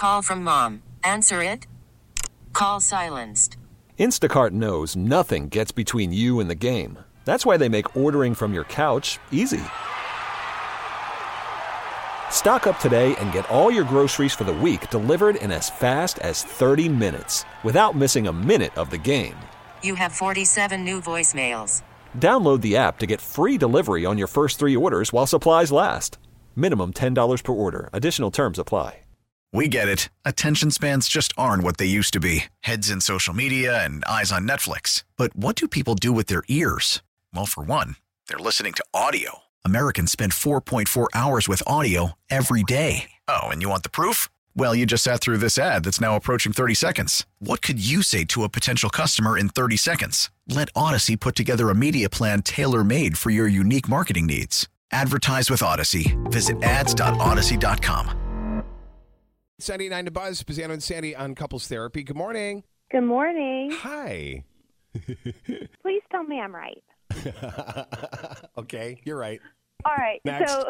Call from mom. Answer it. Call silenced. Instacart knows nothing gets between you and the game. That's why they make ordering from your couch easy. Stock up today and get all your groceries for the week delivered in as fast as 30 minutes without missing a minute of the game. You have 47 new voicemails. Download the app to get free delivery on your first 3 orders while supplies last. Minimum $10 per order. Additional terms apply. We get it. Attention spans just aren't what they used to be. Heads in social media and eyes on Netflix. But what do people do with their ears? Well, for one, they're listening to audio. Americans spend 4.4 hours with audio every day. Oh, and you want the proof? Well, you just sat through this ad that's now approaching 30 seconds. What could you say to a potential customer in 30 seconds? Let Odyssey put together a media plan tailor-made for your unique marketing needs. Advertise with Odyssey. Visit ads.odyssey.com. Sandy 9 to Buzz, Pizzano and Sandy on Couples Therapy. Good morning. Good morning. Hi. Please tell me I'm right. Okay, you're right. All right. Next. So,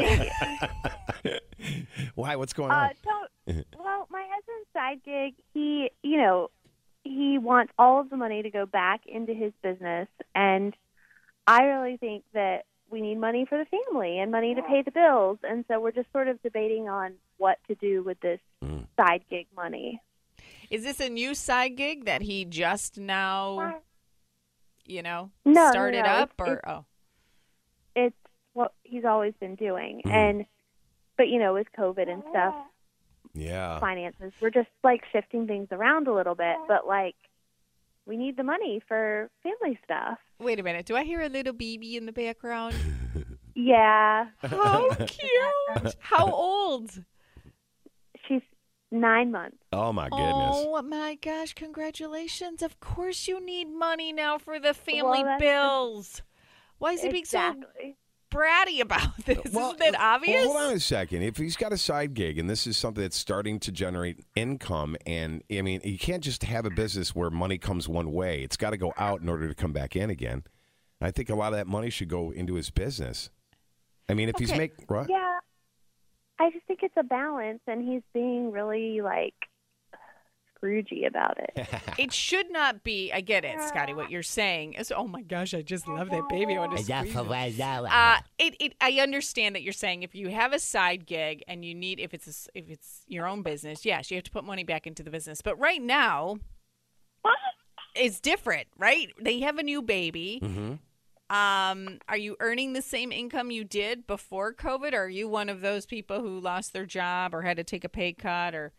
Why? What's going on? Well, my husband's side gig, he wants all of the money to go back into his business, and I really think that we need money for the family and money to pay the bills, and so we're just sort of debating on what to do with this side gig money. Is this a new side gig that he just now, started up? It's what he's always been doing. But with COVID and stuff, finances, we're just shifting things around a little bit, but we need the money for family stuff. Wait a minute. Do I hear a little baby in the background? Yeah. How cute. How old? She's 9 months. Oh, my goodness. Oh, my gosh. Congratulations. Of course you need money now for the family bills. Why is he being so bratty about this? Isn't that obvious? Hold on a second. If he's got a side gig and this is something that's starting to generate income, and you can't just have a business where money comes one way. It's got to go out in order to come back in again. I think a lot of that money should go into his business. If he's making right? Yeah, I just think it's a balance, and he's being really Scroogey about it. It should not be. I get it, Scotty, what you're saying. Oh, my gosh, I just love that baby. I want to squeeze it. I understand that you're saying if you have a side gig and you need, if it's your own business, yes, you have to put money back into the business. But right now, it's different, right? They have a new baby. Mm-hmm. Are you earning the same income you did before COVID? Or are you one of those people who lost their job or had to take a pay cut or...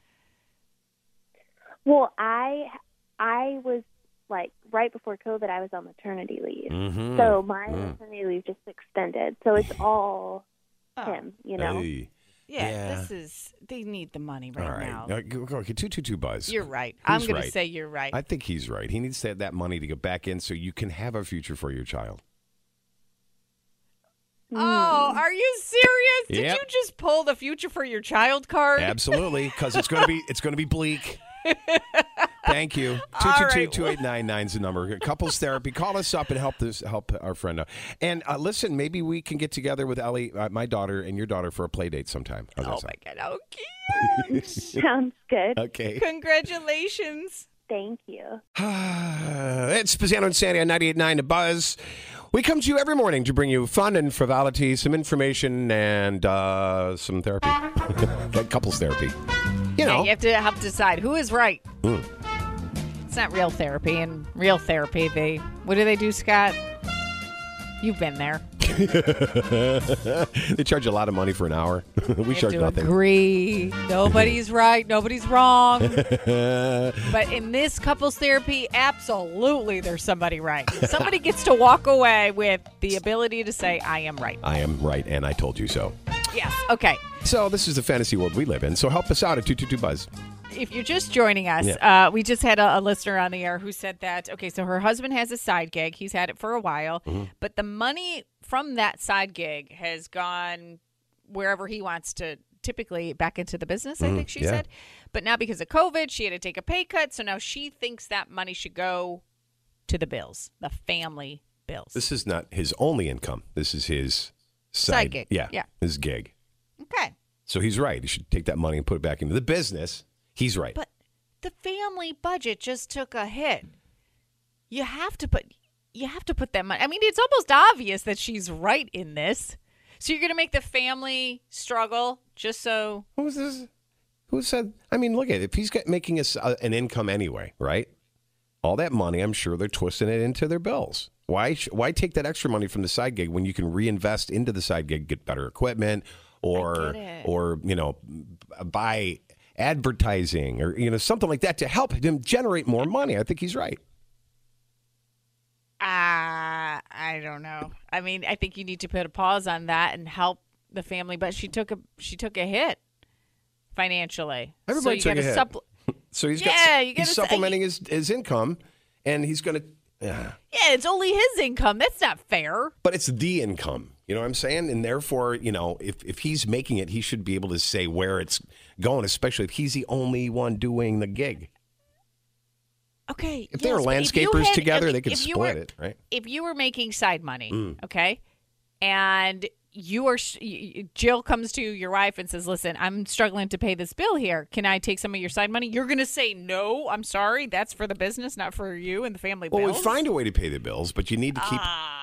Well, I was right before COVID, I was on maternity leave. Mm-hmm. So my maternity leave just extended. So it's all him, Hey. Yeah, they need the money right now. Okay, 222 Buzz. You're right. Who's I'm going right? to say you're right. I think he's right. He needs to have that money to go back in so you can have a future for your child. Oh, are you serious? Did Yep. you just pull the future for your child card? Absolutely, because it's going to be bleak. Thank you. 222-2899 is the number. Couples Therapy. Call us up and help our friend out. And listen, maybe we can get together with Ellie, my daughter, and your daughter for a play date sometime. Oh my God, how cute! Sounds good. Okay. Congratulations. Thank you. It's Pizzano and Sandy on 98.9 The Buzz. We come to you every morning to bring you fun and frivolity, some information, and some therapy. Couples therapy. Yeah, you have to decide who is right. It's not real therapy. And real therapy, what do they do, Scott? You've been there. They charge a lot of money for an hour. We charge nothing. Agree. Nobody's right. Nobody's wrong. But in this couples therapy, absolutely there's somebody right. Somebody gets to walk away with the ability to say, I am right. I am right, and I told you so. Yes. Okay. So this is the fantasy world we live in. So help us out at 222-BUZZ. If you're just joining us, we just had a listener on the air who said that, okay, so her husband has a side gig. He's had it for a while, but the money from that side gig has gone wherever he wants to, typically back into the business, I think she said. But now because of COVID, she had to take a pay cut, so now she thinks that money should go to the bills, the family bills. This is not his only income. This is his side gig. Yeah, his gig. Okay. So he's right. He should take that money and put it back into the business. He's right. But the family budget just took a hit. You have to put that money. I mean, it's almost obvious that she's right in this. So you're going to make the family struggle just so. Who was this? Who said? I mean, look at it. If he's making an income anyway, right? All that money, I'm sure they're twisting it into their bills. Why take that extra money from the side gig when you can reinvest into the side gig, get better equipment, or buy advertising or something like that to help him generate more money? I think he's right. I don't know. I mean, I think you need to put a pause on that and help the family. But she took a hit financially. Everybody took a hit. So he's supplementing his income, and he's going to. Yeah, it's only his income. That's not fair. But it's the income. You know what I'm saying? And therefore, if he's making it, he should be able to say where it's going, especially if he's the only one doing the gig. Okay. If they were landscapers together, they could split it, right? If you were making side money, okay, and Jill comes to your wife and says, "Listen, I'm struggling to pay this bill here. Can I take some of your side money?" You're going to say, "No, I'm sorry. That's for the business, not for you and the family bills." Well, we find a way to pay the bills, but you need to keep.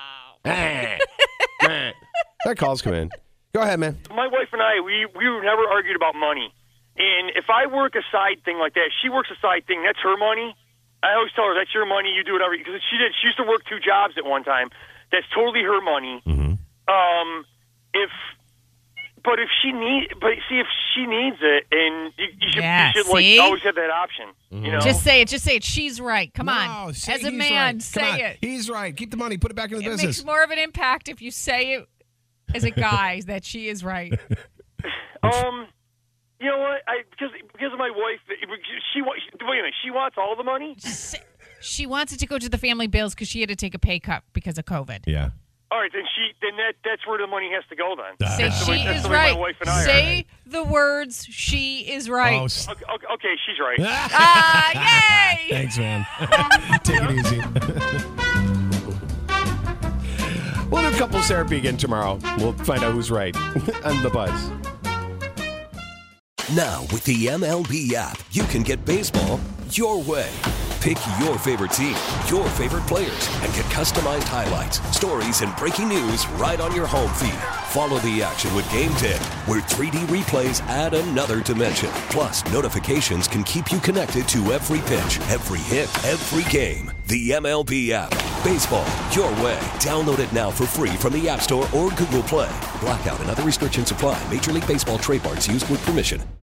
That call's come in. Go ahead, man. My wife and I, we never argued about money. And if I work a side thing like that, she works a side thing. That's her money. I always tell her, that's your money. You do whatever. Because she used to work 2 jobs at one time. That's totally her money. Mm-hmm. If she needs it, and you should always have that option. Mm-hmm. Just say it. She's right. Come on. As a man, right. say it. He's right. Keep the money. Put it back in the business. It makes more of an impact if you say it as a guy that she is right. You know what? Because of my wife, she wants all the money. She wants it to go to the family bills because she had to take a pay cut because of COVID. Yeah. All right, then that's where the money has to go then. Say she is right. Say the words, she is right. Okay, she's right. Yay! Thanks, man. Take it easy. We'll do couples therapy again tomorrow. We'll find out who's right on The Buzz. Now, with the MLB app, you can get baseball your way. Pick your favorite team, your favorite players, and get customized highlights, stories, and breaking news right on your home feed. Follow the action with Game Day, where 3D replays add another dimension. Plus, notifications can keep you connected to every pitch, every hit, every game. The MLB app. Baseball your way. Download it now for free from the App Store or Google Play. Blackout and other restrictions apply. Major League Baseball trademarks used with permission.